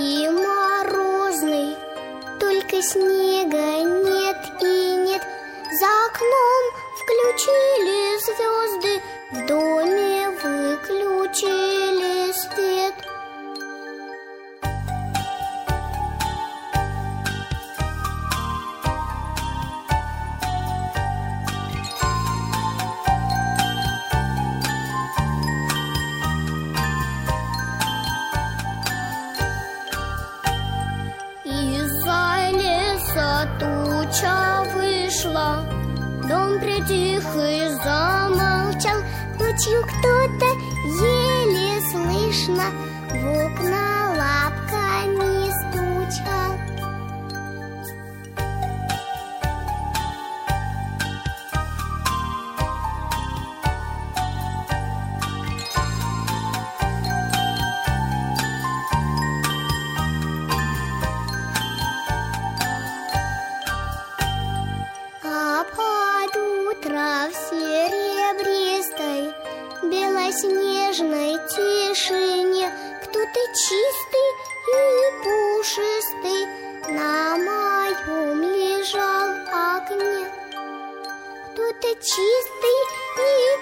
и морозный, только снега нет и нет. За окном включили звезды, в доме выключили свет. Из-за леса туча вышла, дом притих и замолчал. Ночью кто-то еле слышно в окна лапками стучал. А под утро в серебристой белоснежной тишине кто-то чистый и пушистый на моем лежал окне. Кто-то чистый и